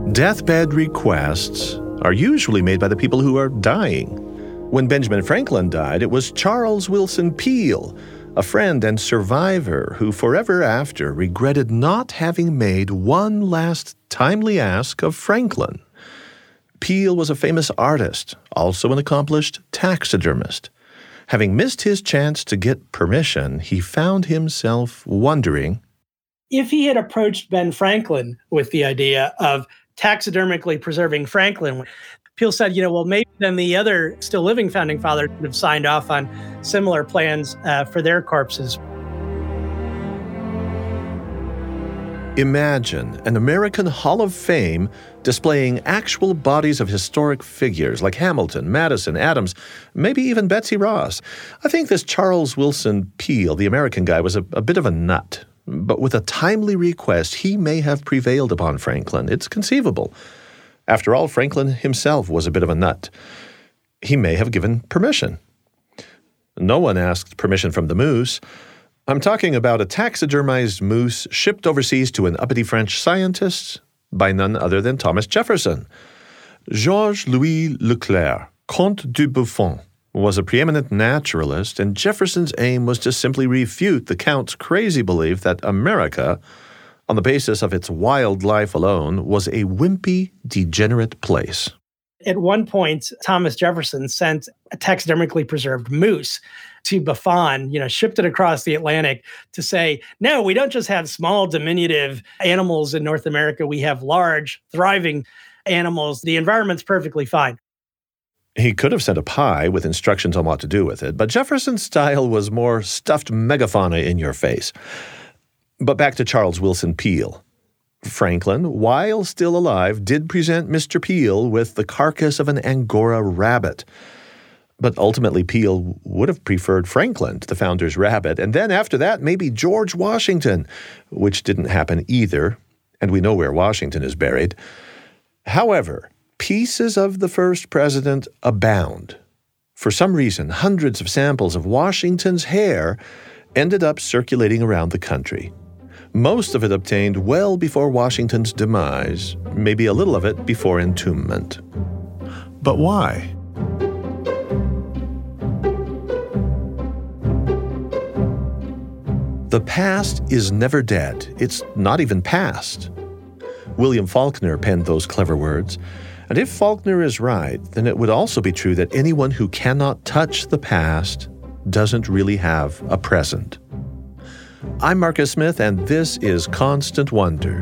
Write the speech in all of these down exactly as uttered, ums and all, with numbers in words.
Deathbed requests are usually made by the people who are dying. When Benjamin Franklin died, it was Charles Willson Peale, a friend and survivor who forever after regretted not having made one last timely ask of Franklin. Peale was a famous artist, also an accomplished taxidermist. Having missed his chance to get permission, he found himself wondering, if he had approached Ben Franklin with the idea of taxidermically preserving Franklin, Peale said, you know, well, maybe then the other still living founding fathers would have signed off on similar plans uh, for their corpses. Imagine an American Hall of Fame displaying actual bodies of historic figures like Hamilton, Madison, Adams, maybe even Betsy Ross. I think this Charles Willson Peale, the American guy, was a, a bit of a nut. But with a timely request, he may have prevailed upon Franklin. It's conceivable. After all, Franklin himself was a bit of a nut. He may have given permission. No one asked permission from the moose. I'm talking about a taxidermized moose shipped overseas to an uppity French scientist by none other than Thomas Jefferson. Georges Louis Leclerc, Comte du Buffon, was a preeminent naturalist, and Jefferson's aim was to simply refute the Count's crazy belief that America, on the basis of its wildlife alone, was a wimpy, degenerate place. At one point, Thomas Jefferson sent a taxidermically preserved moose to Buffon, you know, shipped it across the Atlantic to say, no, we don't just have small, diminutive animals in North America. We have large, thriving animals. The environment's perfectly fine. He could have sent a pie with instructions on what to do with it, but Jefferson's style was more stuffed megafauna in your face. But back to Charles Willson Peale. Franklin, while still alive, did present Mister Peale with the carcass of an Angora rabbit. But ultimately, Peale would have preferred Franklin to the founder's rabbit, and then after that, maybe George Washington, which didn't happen either, and we know where Washington is buried. However, pieces of the first president abound. For some reason, hundreds of samples of Washington's hair ended up circulating around the country. Most of it obtained well before Washington's demise, maybe a little of it before entombment. But why? The past is never dead. It's not even past. William Faulkner penned those clever words. And if Faulkner is right, then it would also be true that anyone who cannot touch the past doesn't really have a present. I'm Marcus Smith, and this is Constant Wonder.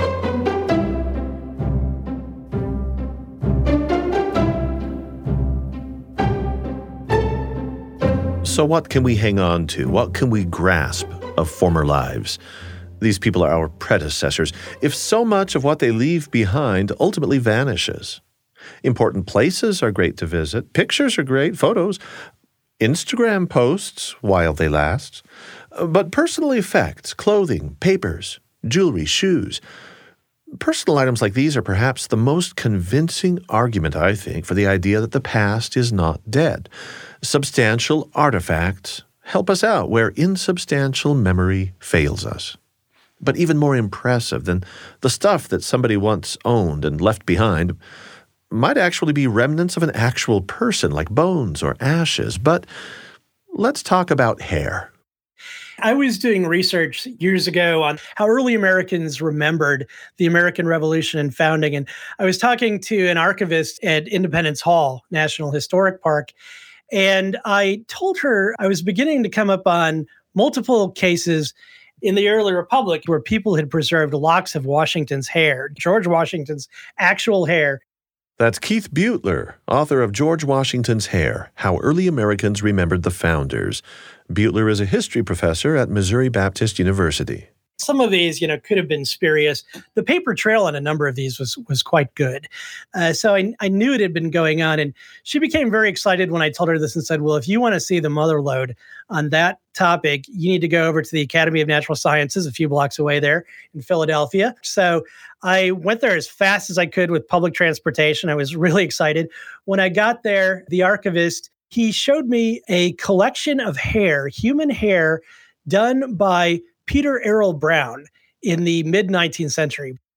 So what can we hang on to? What can we grasp of former lives? These people are our predecessors. If so much of what they leave behind ultimately vanishes. Important places are great to visit. Pictures are great, photos, Instagram posts while they last. But personal effects, clothing, papers, jewelry, shoes, personal items like these are perhaps the most convincing argument, I think, for the idea that the past is not dead. Substantial artifacts help us out where insubstantial memory fails us. But even more impressive than the stuff that somebody once owned and left behind might actually be remnants of an actual person, like bones or ashes. But let's talk about hair. I was doing research years ago on how early Americans remembered the American Revolution and founding. And I was talking to an archivist at Independence Hall, National Historic Park. And I told her I was beginning to come up on multiple cases in the early republic where people had preserved locks of Washington's hair, George Washington's actual hair. That's Keith Beutler, author of George Washington's Hair, How Early Americans Remembered the Founders. Beutler is a history professor at Missouri Baptist University. Some of these, you know, could have been spurious. The paper trail on a number of these was was quite good. Uh, so I, I knew it had been going on. And she became very excited when I told her this and said, well, if you want to see the mother lode on that topic, you need to go over to the Academy of Natural Sciences a few blocks away there in Philadelphia. So I went there as fast as I could with public transportation. I was really excited. When I got there, the archivist, he showed me a collection of hair, human hair, done by Peter Errol Brown in the mid-nineteenth century.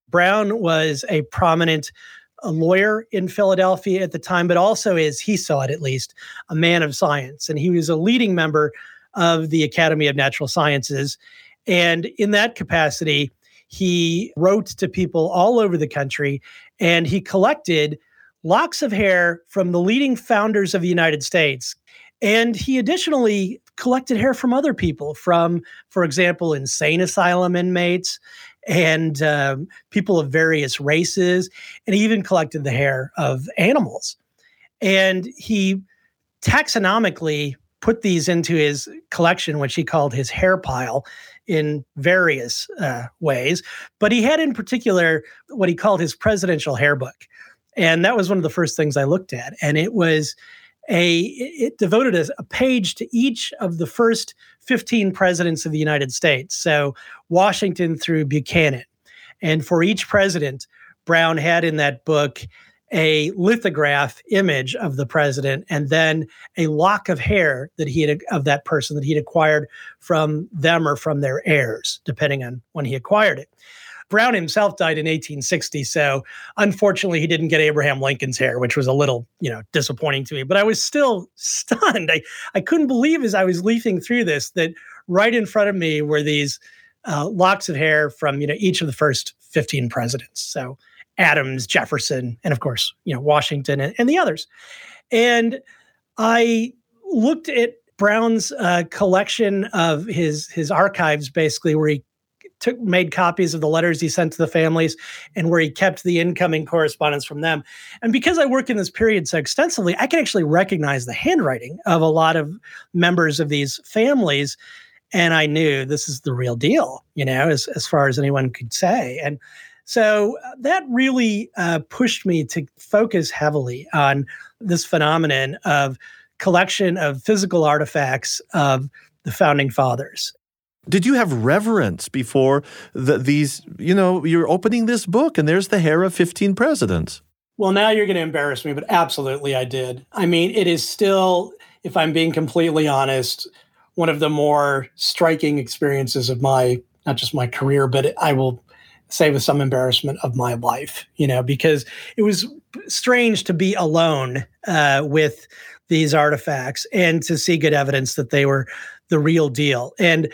Brown was a prominent a lawyer in Philadelphia at the time, but also, as he saw it at least, a man of science. And he was a leading member of the Academy of Natural Sciences. And in that capacity, he wrote to people all over the country, and he collected locks of hair from the leading founders of the United States. And he additionally collected hair from other people, from, for example, insane asylum inmates and um, people of various races. And he even collected the hair of animals. And he taxonomically put these into his collection, which he called his hair pile, in various uh, ways. But he had in particular what he called his presidential hair book. And that was one of the first things I looked at. And it was a, it devoted a, a page to each of the first fifteen presidents of the United States. So Washington through Buchanan. And for each president, Brown had in that book a lithograph image of the president, and then a lock of hair that he had of that person that he'd acquired from them or from their heirs, depending on when he acquired it. Brown himself died in eighteen sixty, so unfortunately he didn't get Abraham Lincoln's hair, which was a little, you know, disappointing to me. But I was still stunned. I, I couldn't believe as I was leafing through this that right in front of me were these uh, locks of hair from, you know, each of the first fifteen presidents. So Adams, Jefferson, and of course, you know, Washington and, and the others. And I looked at Brown's uh, collection of his his archives, basically, where he took made copies of the letters he sent to the families and where he kept the incoming correspondence from them. And because I work in this period so extensively, I can actually recognize the handwriting of a lot of members of these families. And I knew this is the real deal, you know, as, as far as anyone could say. And so that really uh, pushed me to focus heavily on this phenomenon of collection of physical artifacts of the founding fathers. Did you have reverence before the, these, you know, you're opening this book and there's the hair of fifteen presidents? Well, now you're going to embarrass me, but absolutely I did. I mean, it is still, if I'm being completely honest, one of the more striking experiences of my, not just my career, but I will say with some embarrassment, of my life, you know, because it was strange to be alone uh, with these artifacts and to see good evidence that they were the real deal. And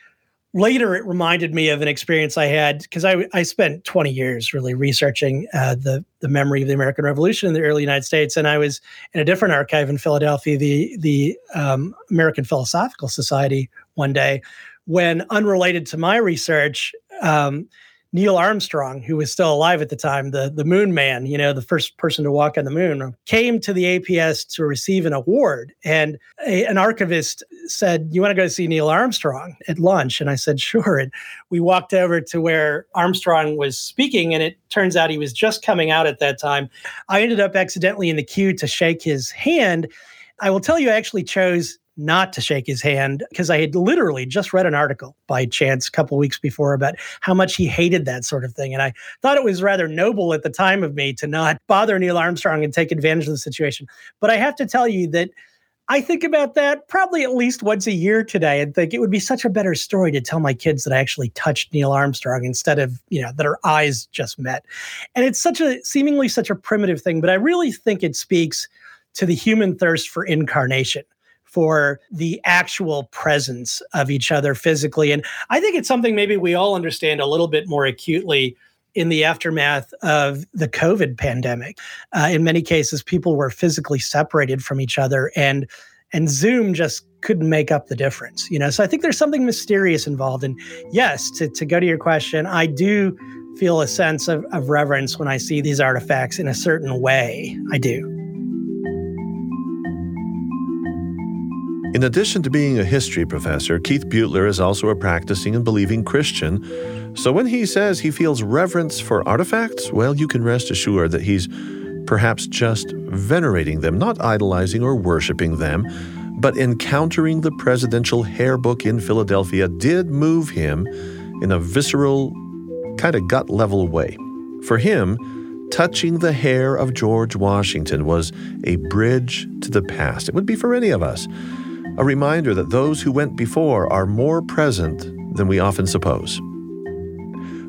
later, it reminded me of an experience I had, because I, I spent twenty years really researching uh, the, the memory of the American Revolution in the early United States. And I was in a different archive in Philadelphia, the, the um, American Philosophical Society, one day, when, unrelated to my research, um, Neil Armstrong, who was still alive at the time, the, the moon man, you know, the first person to walk on the moon, came to the A P S to receive an award. And a, an archivist said, "You want to go see Neil Armstrong at lunch?" And I said, "Sure." And we walked over to where Armstrong was speaking, and it turns out he was just coming out at that time. I ended up accidentally in the queue to shake his hand. I will tell you, I actually chose not to shake his hand because I had literally just read an article by chance a couple of weeks before about how much he hated that sort of thing. And I thought it was rather noble at the time of me to not bother Neil Armstrong and take advantage of the situation. But I have to tell you that I think about that probably at least once a year today and think it would be such a better story to tell my kids that I actually touched Neil Armstrong instead of, you know, that our eyes just met. And it's such a seemingly such a primitive thing, but I really think it speaks to the human thirst for incarnation, for the actual presence of each other physically. And I think it's something maybe we all understand a little bit more acutely in the aftermath of the COVID pandemic. Uh, in many cases, people were physically separated from each other, and and Zoom just couldn't make up the difference. You know, so I think there's something mysterious involved. And yes, to, to go to your question, I do feel a sense of, of reverence when I see these artifacts in a certain way. I do. In addition to being a history professor, Keith Beutler is also a practicing and believing Christian. So when he says he feels reverence for artifacts, well, you can rest assured that he's perhaps just venerating them, not idolizing or worshiping them, but encountering the presidential hair book in Philadelphia did move him in a visceral, kind of gut-level way. For him, touching the hair of George Washington was a bridge to the past. It would be for any of us. A reminder that those who went before are more present than we often suppose.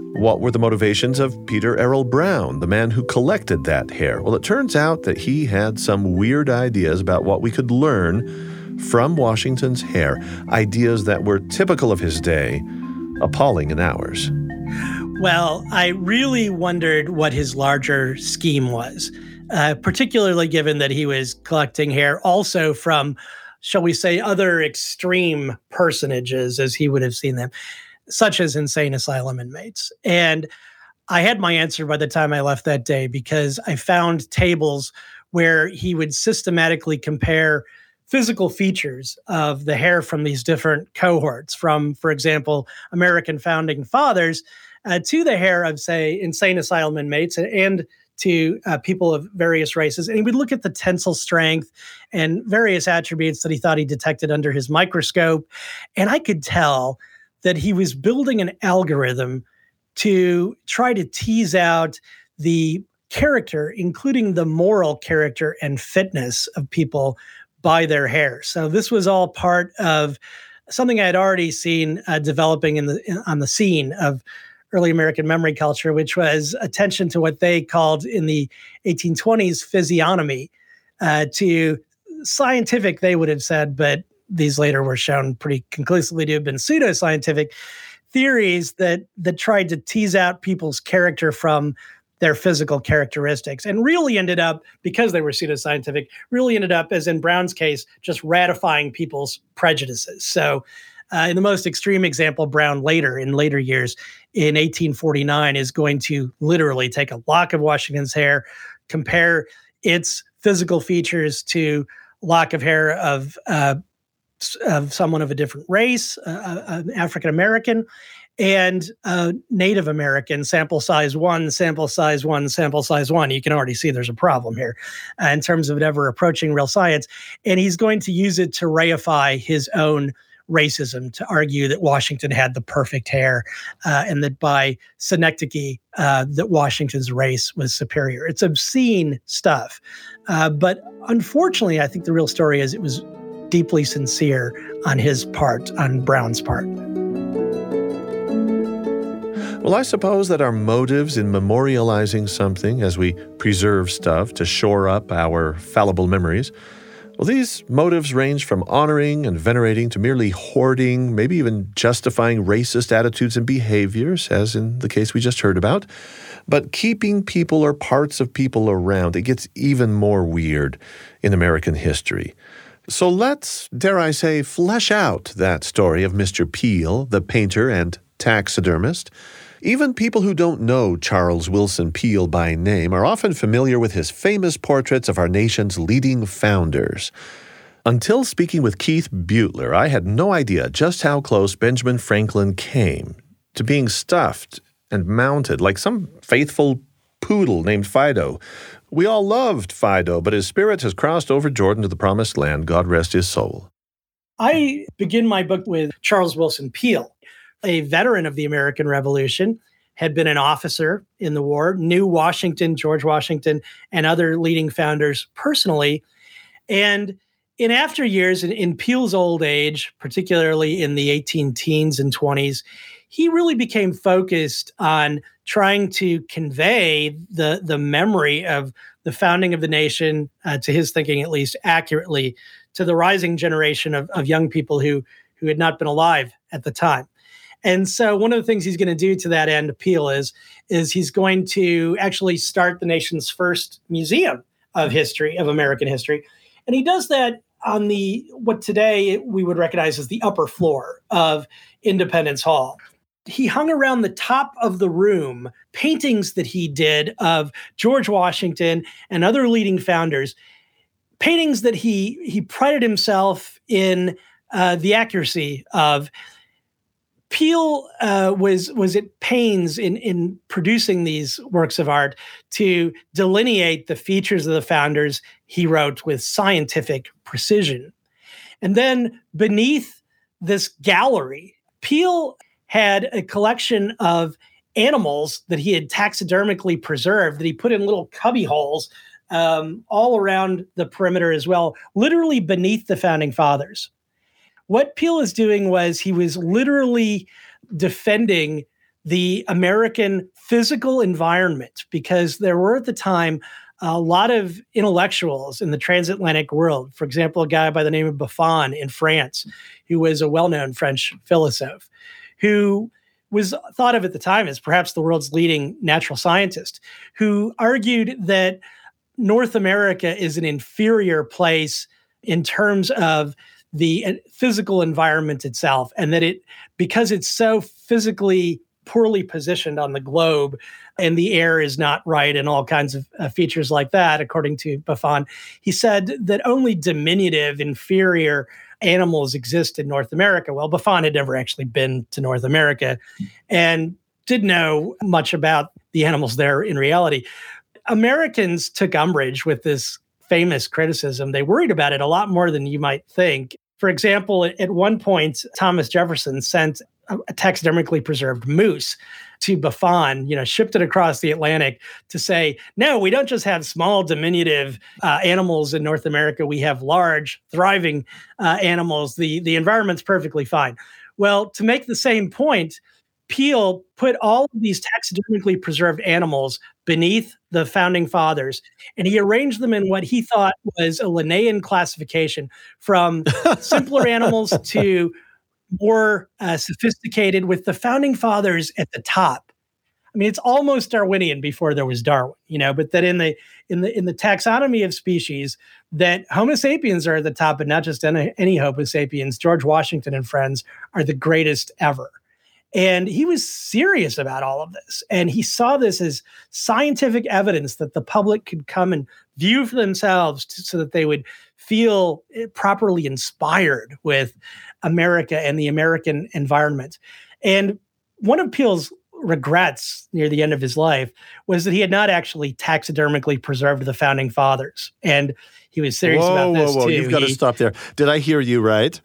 What were the motivations of Peter Errol Brown, the man who collected that hair? Well, it turns out that he had some weird ideas about what we could learn from Washington's hair, ideas that were typical of his day, appalling in ours. Well, I really wondered what his larger scheme was, uh, particularly given that he was collecting hair also from, shall we say, other extreme personages, as he would have seen them, such as insane asylum inmates. And I had my answer by the time I left that day, because I found tables where he would systematically compare physical features of the hair from these different cohorts, from, for example, American founding fathers, uh, to the hair of, say, insane asylum inmates and to uh, people of various races. And he would look at the tensile strength and various attributes that he thought he detected under his microscope. And I could tell that he was building an algorithm to try to tease out the character, including the moral character and fitness of people by their hair. So this was all part of something I had already seen uh, developing in the in, on the scene of early American memory culture, which was attention to what they called in the eighteen twenties physiognomy, uh, to scientific, they would have said, but these later were shown pretty conclusively to have been pseudoscientific theories that that tried to tease out people's character from their physical characteristics, and really ended up, because they were pseudoscientific, really ended up, as in Brown's case, just ratifying people's prejudices. So uh, in the most extreme example, Brown later, in later years, in eighteen forty-nine, is going to literally take a lock of Washington's hair, compare its physical features to lock of hair of, uh, of someone of a different race, uh, an African-American, and uh, Native American, sample size one, sample size one, sample size one. You can already see there's a problem here uh, in terms of it ever approaching real science. And he's going to use it to reify his own racism, to argue that Washington had the perfect hair uh, and that by synecdoche, uh, that Washington's race was superior. It's obscene stuff. Uh, but unfortunately, I think the real story is it was deeply sincere on his part, on Brown's part. Well, I suppose that our motives in memorializing something as we preserve stuff to shore up our fallible memories, well, these motives range from honoring and venerating to merely hoarding, maybe even justifying racist attitudes and behaviors, as in the case we just heard about. But keeping people or parts of people around, it gets even more weird in American history. So let's, dare I say, flesh out that story of Mister Peale, the painter and taxidermist. Even people who don't know Charles Willson Peale by name are often familiar with his famous portraits of our nation's leading founders. Until speaking with Keith Butler, I had no idea just how close Benjamin Franklin came to being stuffed and mounted like some faithful poodle named Fido. We all loved Fido, but his spirit has crossed over Jordan to the promised land. God rest his soul. I begin my book with Charles Willson Peale, a veteran of the American Revolution, had been an officer in the war, knew Washington, George Washington, and other leading founders personally. And in after years, in, in Peale's old age, particularly in the eighteen teens and twenties, he really became focused on trying to convey the, the memory of the founding of the nation, uh, to his thinking at least, accurately to the rising generation of, of young people who, who had not been alive at the time. And so one of the things he's going to do to that end, Peale, is, is he's going to actually start the nation's first museum of history, of American history. And he does that on the, what today we would recognize as the upper floor of Independence Hall. He hung around the top of the room paintings that he did of George Washington and other leading founders, paintings that he, he prided himself in uh, the accuracy of. Peale uh, was was at pains in, in producing these works of art to delineate the features of the founders, he wrote, with scientific precision. And then beneath this gallery, Peale had a collection of animals that he had taxidermically preserved that he put in little cubby holes um, all around the perimeter as well, literally beneath the founding fathers. What Peale was doing was he was literally defending the American physical environment, because there were at the time a lot of intellectuals in the transatlantic world. For example, a guy by the name of Buffon in France, who was a well-known French philosopher, who was thought of at the time as perhaps the world's leading natural scientist, who argued that North America is an inferior place in terms of the physical environment itself, and that it, because it's so physically poorly positioned on the globe and the air is not right and all kinds of uh, features like that, according to Buffon, he said that only diminutive, inferior animals exist in North America. Well, Buffon had never actually been to North America and didn't know much about the animals there in reality. Americans took umbrage with this famous criticism. They worried about it a lot more than you might think. For example, at one point, Thomas Jefferson sent a taxidermically preserved moose to Buffon, you know, shipped it across the Atlantic to say, no, we don't just have small, diminutive uh, animals in North America. We have large, thriving uh, animals. The, the environment's perfectly fine. Well, to make the same point, Peale put all of these taxidermically preserved animals beneath the founding fathers, and he arranged them in what he thought was a Linnaean classification from simpler animals to more uh, sophisticated, with the founding fathers at the top. I mean, it's almost Darwinian before there was Darwin, you know, but that in the in the in the taxonomy of species, that Homo sapiens are at the top, but not just any, any Homo sapiens. George Washington and friends are the greatest ever. And he was serious about all of this. And he saw this as scientific evidence that the public could come and view for themselves to, so that they would feel properly inspired with America and the American environment. And one of Peale's regrets near the end of his life was that he had not actually taxidermically preserved the founding fathers. And he was serious whoa, about this whoa, whoa. too. You've got he, to stop there. Did I hear you right?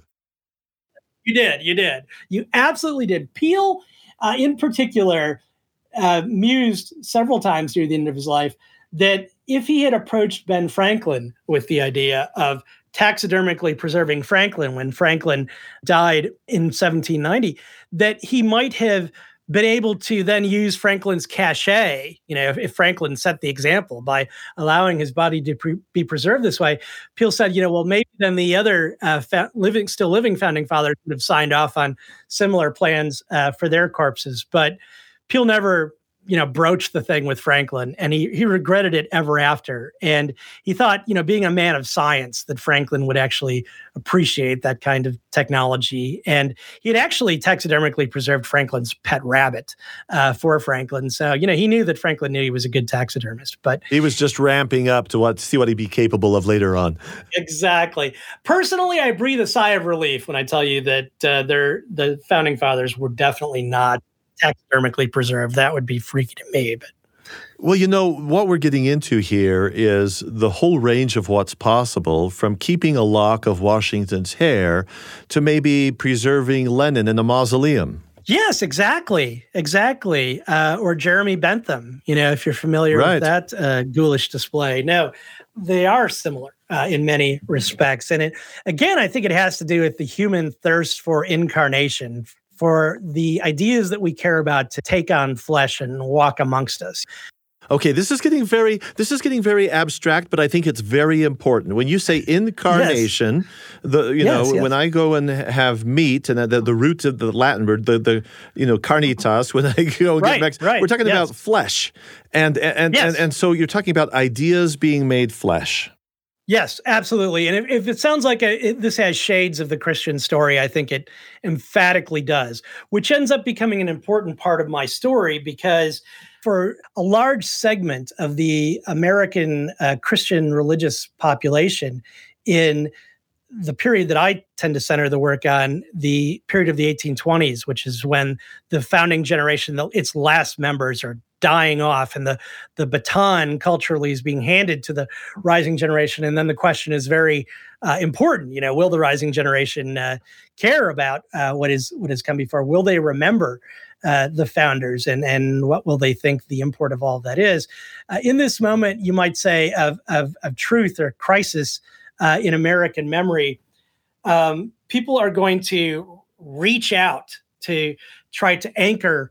You did. You did. You absolutely did. Peale, uh, in particular, uh, mused several times near the end of his life that if he had approached Ben Franklin with the idea of taxidermically preserving Franklin when Franklin died in seventeen ninety, that he might have been able to then use Franklin's cachet, you know, if, if Franklin set the example by allowing his body to pre- be preserved this way. Peale said, you know, well, maybe then the other uh, fa- living, still living founding fathers would have signed off on similar plans uh, for their corpses. But Peale never, you know, broached the thing with Franklin, and he he regretted it ever after. And he thought, you know, being a man of science, that Franklin would actually appreciate that kind of technology. And he had actually taxidermically preserved Franklin's pet rabbit uh, for Franklin. So, you know, he knew that Franklin knew he was a good taxidermist, but he was just ramping up to what see what he'd be capable of later on. Exactly. Personally, I breathe a sigh of relief when I tell you that uh, they're, the founding fathers were definitely not taxidermically preserved. That would be freaky to me. But well, you know, what we're getting into here is the whole range of what's possible, from keeping a lock of Washington's hair to maybe preserving Lenin in a mausoleum. Yes, exactly. Exactly. Uh, or Jeremy Bentham, you know, if you're familiar right. with that uh, ghoulish display. No, they are similar uh, in many respects. And it, again, I think it has to do with the human thirst for incarnation, for the ideas that we care about to take on flesh and walk amongst us. Okay, this is getting very this is getting very abstract, but I think it's very important. When you say incarnation, yes. the you yes, know, yes. when I go and have meat, and the, the root of the Latin word, the, the you know, carnitas, when I go and right, get back, right, we're talking yes. about flesh. And and, yes. and and so you're talking about ideas being made flesh. Yes, absolutely. And if, if it sounds like a, it, this has shades of the Christian story, I think it emphatically does, which ends up becoming an important part of my story, because for a large segment of the American uh, Christian religious population in the period that I tend to center the work on, the period of the eighteen twenties, which is when the founding generation, its last members are dying off, and the, the baton culturally is being handed to the rising generation. And then the question is very uh, important, you know, will the rising generation uh, care about uh, what is what has come before? Will they remember uh, the founders, and, and what will they think the import of all that is? Uh, in this moment, you might say, of, of, of truth or crisis uh, in American memory, um, people are going to reach out to try to anchor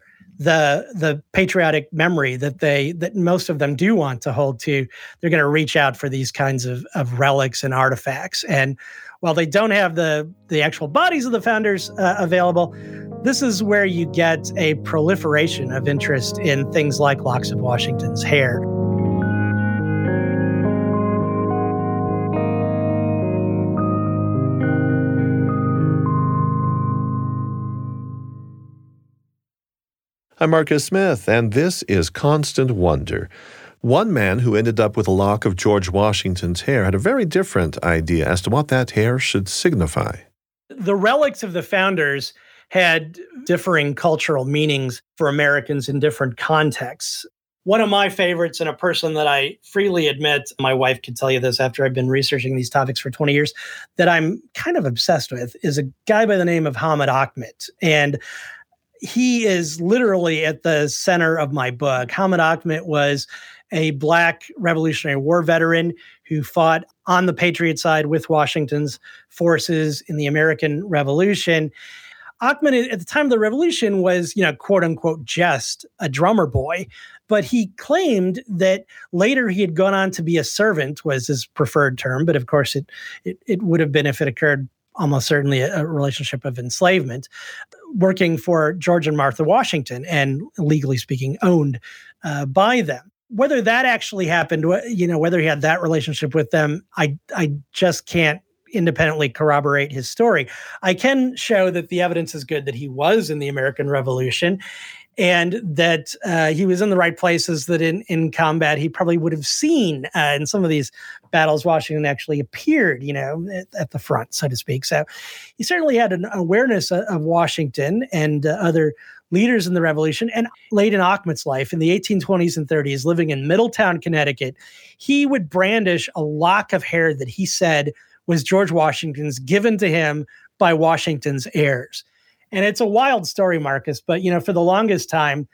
the the patriotic memory that they that most of them do want to hold to. They're going to reach out for these kinds of, of relics and artifacts. And while they don't have the the actual bodies of the founders uh, available, this is where you get a proliferation of interest in things like locks of Washington's hair. I'm Marcus Smith, and this is Constant Wonder. One man who ended up with a lock of George Washington's hair had a very different idea as to what that hair should signify. The relics of the founders had differing cultural meanings for Americans in different contexts. One of my favorites, and a person that I freely admit, my wife could tell you this after I've been researching these topics for twenty years, that I'm kind of obsessed with, is a guy by the name of Hamid Ahmed. And he is literally at the center of my book. Hamid Ahmed was a Black Revolutionary War veteran who fought on the Patriot side with Washington's forces in the American Revolution. Ahmed, at the time of the Revolution, was, you know, quote unquote, just a drummer boy. But he claimed that later he had gone on to be a servant, was his preferred term. But of course, it it, it would have been, if it occurred, almost certainly a, a relationship of enslavement, working for George and Martha Washington and, legally speaking, owned uh, by them. Whether that actually happened, you know, whether he had that relationship with them, I I just can't independently corroborate his story. I can show that the evidence is good that he was in the American Revolution, and that uh, he was in the right places, that in, in combat he probably would have seen uh, in some of these battles Washington actually appeared, you know, at, at the front, so to speak. So he certainly had an awareness of, of Washington and uh, other leaders in the Revolution. And late in Ahmed's life, in the eighteen twenties and thirties, living in Middletown, Connecticut, he would brandish a lock of hair that he said was George Washington's, given to him by Washington's heirs. And it's a wild story, Marcus, but, you know, for the longest time,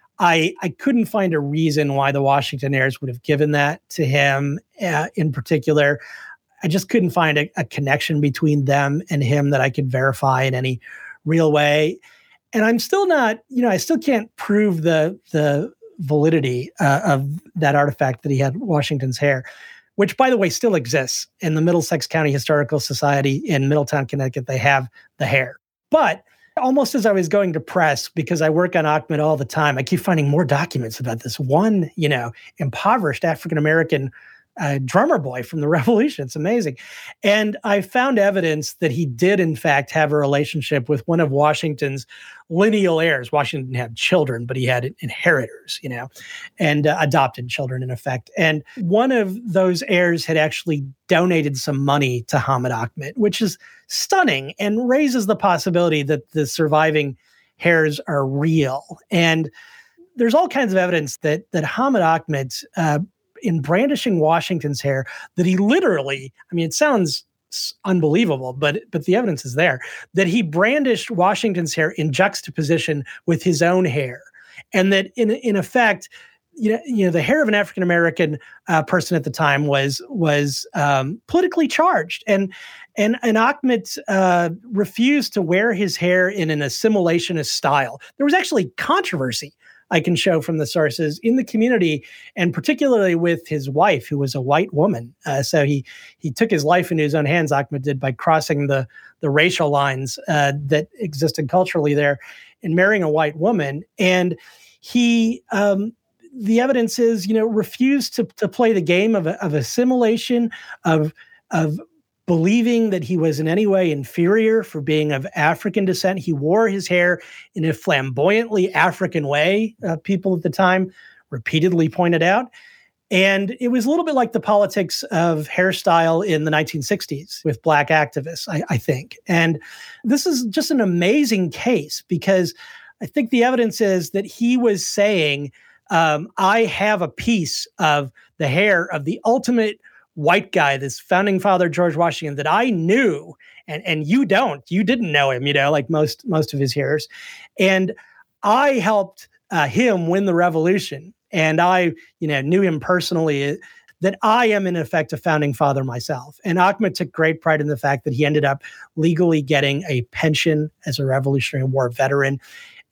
I I couldn't find a reason why the Washington heirs would have given that to him uh, in particular. I just couldn't find a, a connection between them and him that I could verify in any real way. And I'm still not, you know, I still can't prove the the validity uh, of that artifact that he had Washington's hair, which, by the way, still exists in the Middlesex County Historical Society in Middletown, Connecticut. They have the hair. But almost as I was going to press, because I work on Ahmed all the time, I keep finding more documents about this one, you know, impoverished African-American uh, drummer boy from the Revolution. It's amazing. And I found evidence that he did, in fact, have a relationship with one of Washington's lineal heirs. Washington had children, but he had inheritors, you know, and uh, adopted children, in effect. And one of those heirs had actually donated some money to Hamid Ahmed, which is stunning and raises the possibility that the surviving heirs are real. And there's all kinds of evidence that that Hamid Ahmed, uh, in brandishing Washington's hair, that he literally, I mean, it sounds unbelievable, but but the evidence is there, that he brandished Washington's hair in juxtaposition with his own hair. And that in in effect, you know, you know, the hair of an African-American uh, person at the time was was um, politically charged. And and, and Ahmed uh, refused to wear his hair in an assimilationist style. There was actually controversy, I can show from the sources, in the community, and particularly with his wife, who was a white woman. Uh, so he he took his life into his own hands, Ahmed did, by crossing the, the racial lines uh, that existed culturally there and marrying a white woman. And he, um, the evidence is, you know, refused to, to play the game of, of assimilation, of of believing that he was in any way inferior for being of African descent. He wore his hair in a flamboyantly African way, uh, people at the time repeatedly pointed out. And it was a little bit like the politics of hairstyle in the nineteen sixties with Black activists, I, I think. And this is just an amazing case, because I think the evidence is that he was saying, um, I have a piece of the hair of the ultimate white guy, this founding father, George Washington, that I knew, and, and you don't, you didn't know him, you know, like most, most of his hearers. And I helped uh, him win the revolution. And I, you know, knew him personally, that I am in effect a founding father myself. And Ahmed took great pride in the fact that he ended up legally getting a pension as a Revolutionary War veteran.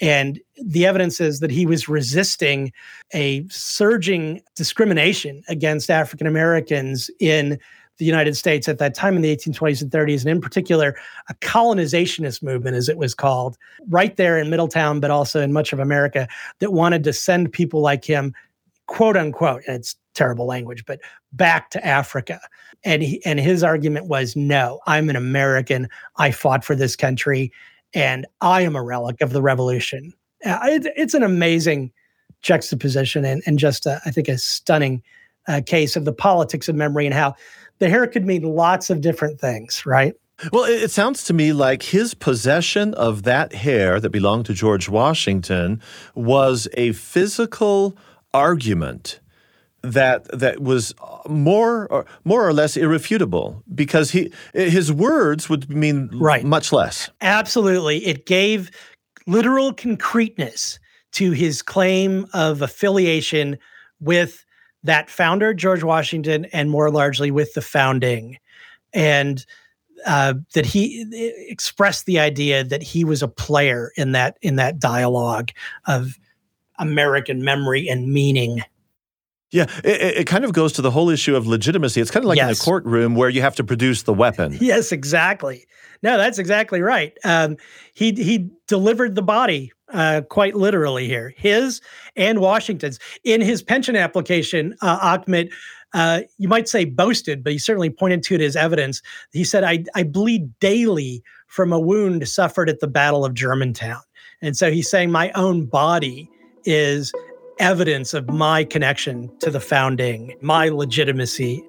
And the evidence is that he was resisting a surging discrimination against African Americans in the United States at that time in the eighteen twenties and thirties, and in particular, a colonizationist movement, as it was called, right there in Middletown, but also in much of America, that wanted to send people like him, quote unquote, and it's terrible language, but back to Africa. And he, and his argument was, no, I'm an American. I fought for this country, and I am a relic of the revolution. Uh, it, it's an amazing juxtaposition and, and just, a, I think, a stunning uh, case of the politics of memory and how the hair could mean lots of different things, right? Well, it, it sounds to me like his possession of that hair that belonged to George Washington was a physical argument that that was more or more or less irrefutable, because he his words would mean right. much less. Absolutely. It gave literal concreteness to his claim of affiliation with that founder, George Washington, and more largely with the founding. And uh, that he expressed the idea that he was a player in that in that dialogue of American memory and meaning. Yeah, it, it kind of goes to the whole issue of legitimacy. It's kind of like yes. in a courtroom where you have to produce the weapon. Yes, exactly. No, that's exactly right. Um, he he delivered the body uh, quite literally here, his and Washington's. In his pension application, uh, Achmet, uh, you might say boasted, but he certainly pointed to it as evidence. He said, I, I bleed daily from a wound suffered at the Battle of Germantown. And so he's saying my own body is evidence of my connection to the founding, my legitimacy.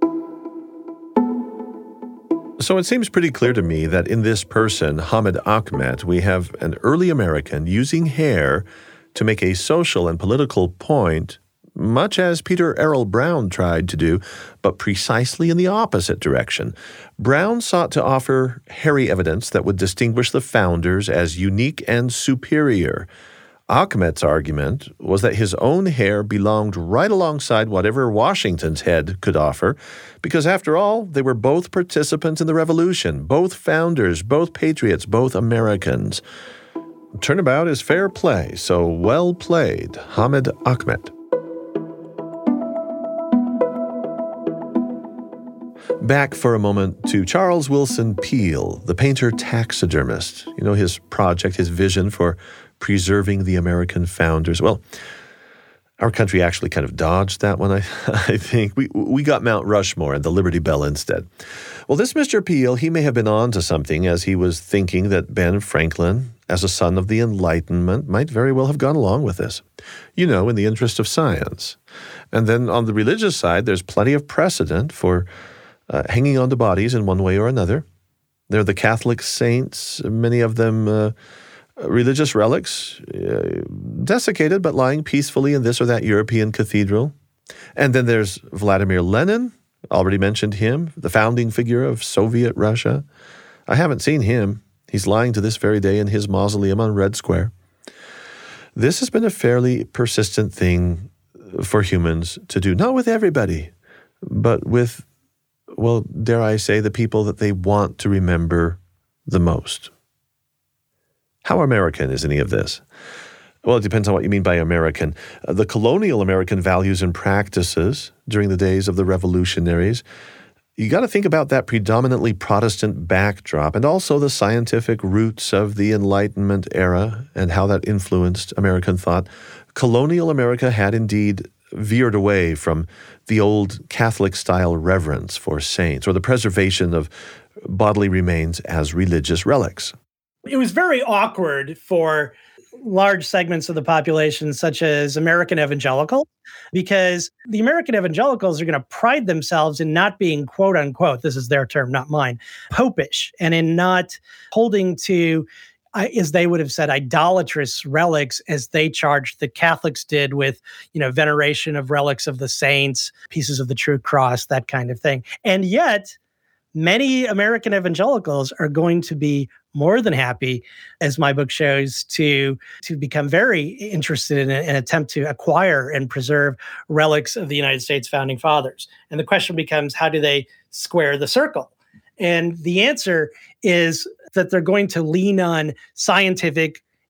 So it seems pretty clear to me that in this person, Hamed Achmet, we have an early American using hair to make a social and political point, much as Peter Errol Brown tried to do, but precisely in the opposite direction. Brown sought to offer hairy evidence that would distinguish the founders as unique and superior. Achmet's argument was that his own hair belonged right alongside whatever Washington's head could offer, because after all, they were both participants in the revolution, both founders, both patriots, both Americans. Turnabout is fair play, so well played, Hamed Achmet. Back for a moment to Charles Willson Peale, the painter taxidermist. You know, his project, his vision for preserving the American founders. Well, our country actually kind of dodged that one, I, I think. We we got Mount Rushmore and the Liberty Bell instead. Well, this Mister Peale, he may have been on to something as he was thinking that Ben Franklin, as a son of the Enlightenment, might very well have gone along with this, you know, in the interest of science. And then on the religious side, there's plenty of precedent for uh, hanging on to bodies in one way or another. There are the Catholic saints, many of them uh, religious relics, uh, desiccated but lying peacefully in this or that European cathedral. And then there's Vladimir Lenin, already mentioned him, the founding figure of Soviet Russia. I haven't seen him. He's lying to this very day in his mausoleum on Red Square. This has been a fairly persistent thing for humans to do, not with everybody, but with, well, dare I say, the people that they want to remember the most. How American is any of this? Well, it depends on what you mean by American. Uh, the colonial American values and practices during the days of the revolutionaries, you got to think about that predominantly Protestant backdrop and also the scientific roots of the Enlightenment era and how that influenced American thought. Colonial America had indeed veered away from the old Catholic-style reverence for saints or the preservation of bodily remains as religious relics. It was very awkward for large segments of the population, such as American evangelicals, because the American evangelicals are going to pride themselves in not being, quote unquote, this is their term, not mine, popish, and in not holding to, uh, as they would have said, idolatrous relics, as they charged the Catholics did with, you know, veneration of relics of the saints, pieces of the true cross, that kind of thing. And yet, many American evangelicals are going to be more than happy, as my book shows, to, to become very interested in an attempt to acquire and preserve relics of the United States founding fathers. And the question becomes, how do they square the circle? And the answer is that they're going to lean on scientific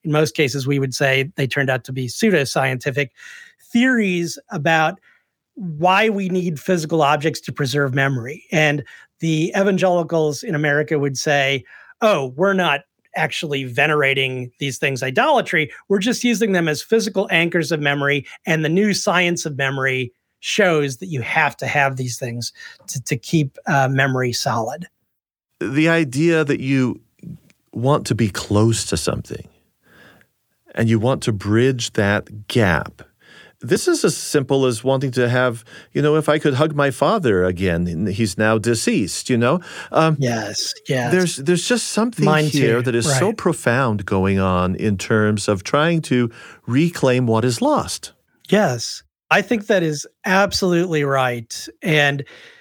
in most cases, we would say they turned out to be pseudoscientific theories about why we need physical objects to preserve memory. And the evangelicals in America would say, oh, we're not actually venerating these things idolatry. We're just using them as physical anchors of memory. And the new science of memory shows that you have to have these things to, to keep uh, memory solid. The idea that you want to be close to something and you want to bridge that gap. This is as simple as wanting to have, you know, if I could hug my father again, he's now deceased, you know? Um, yes, yes. There's, there's just something Mine here too. that is right. so profound going on in terms of trying to reclaim what is lost. Yes, I think that is absolutely right. And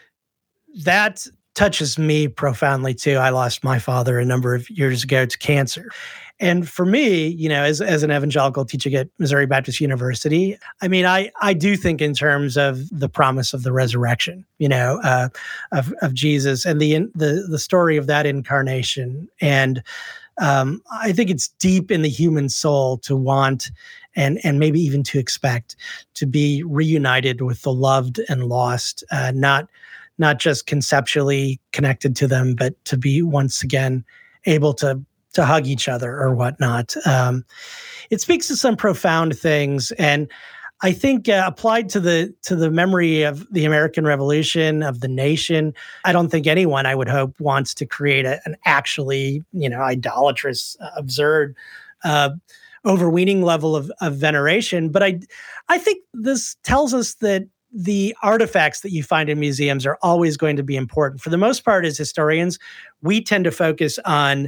that touches me profoundly too. I lost my father a number of years ago to cancer. And for me, you know, as, as an evangelical teaching at Missouri Baptist University, I mean, I, I do think in terms of the promise of the resurrection, you know, uh, of, of Jesus and the, the, the story of that incarnation. And um, I think it's deep in the human soul to want and, and maybe even to expect to be reunited with the loved and lost, uh, not not just conceptually connected to them, but to be once again able to to hug each other or whatnot. Um, it speaks to some profound things, and I think uh, applied to the to the memory of the American Revolution, of the nation, I don't think anyone, I would hope, wants to create a, an actually, you know, idolatrous, uh, absurd, uh, overweening level of, of veneration. But I, I think this tells us that the artifacts that you find in museums are always going to be important. For the most part, as historians, we tend to focus on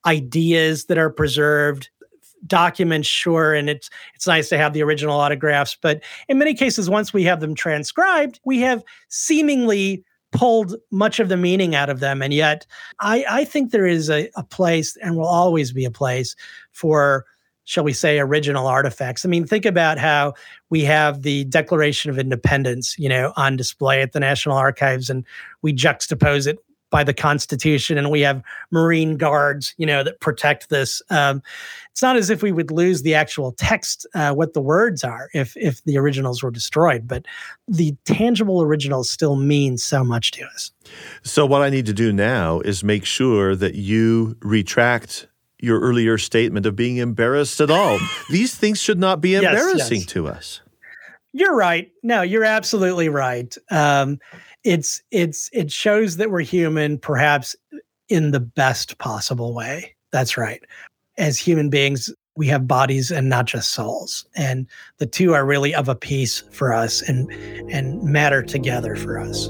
ideas that are preserved, documents, sure, and it's it's nice to have the original autographs, but in many cases, once we have them transcribed, we have seemingly pulled much of the meaning out of them. And yet, I, I think there is a, a place, and will always be a place, for, shall we say, original artifacts. I mean, think about how we have the Declaration of Independence, you know, on display at the National Archives, and we juxtapose it by the Constitution, and we have Marine Guards, you know, that protect this. Um, it's not as if we would lose the actual text, uh, what the words are, if if the originals were destroyed, but the tangible originals still mean so much to us. So what I need to do now is make sure that you retract your earlier statement of being embarrassed at all. These things should not be embarrassing yes, yes. to us. You're right. No, you're absolutely right. Um, it's it's it shows that we're human, perhaps in the best possible way. That's right. As human beings, we have bodies and not just souls, and the two are really of a piece for us and and matter together for us.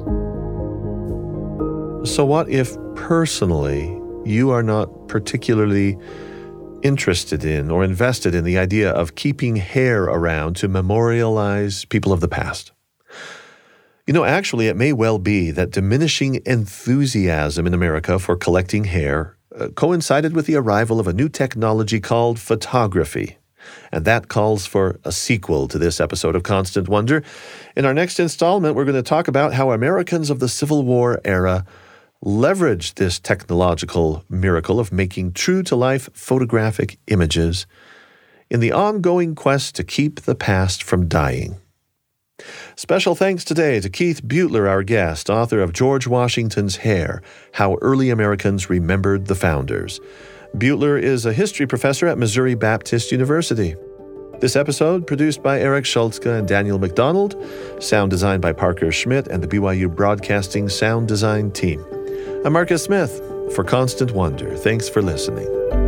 So, what if personally you are not particularly interested in or invested in the idea of keeping hair around to memorialize people of the past? You know, actually, it may well be that diminishing enthusiasm in America for collecting hair uh, coincided with the arrival of a new technology called photography. And that calls for a sequel to this episode of Constant Wonder. In our next installment, we're going to talk about how Americans of the Civil War era leveraged this technological miracle of making true-to-life photographic images in the ongoing quest to keep the past from dying. Special thanks today to Keith Beutler, our guest, author of George Washington's Hair, How Early Americans Remembered the Founders. Beutler is a history professor at Missouri Baptist University. This episode produced by Eric Schultzke and Daniel McDonald, sound designed by Parker Schmidt and the B Y U Broadcasting sound design team. I'm Marcus Smith for Constant Wonder. Thanks for listening.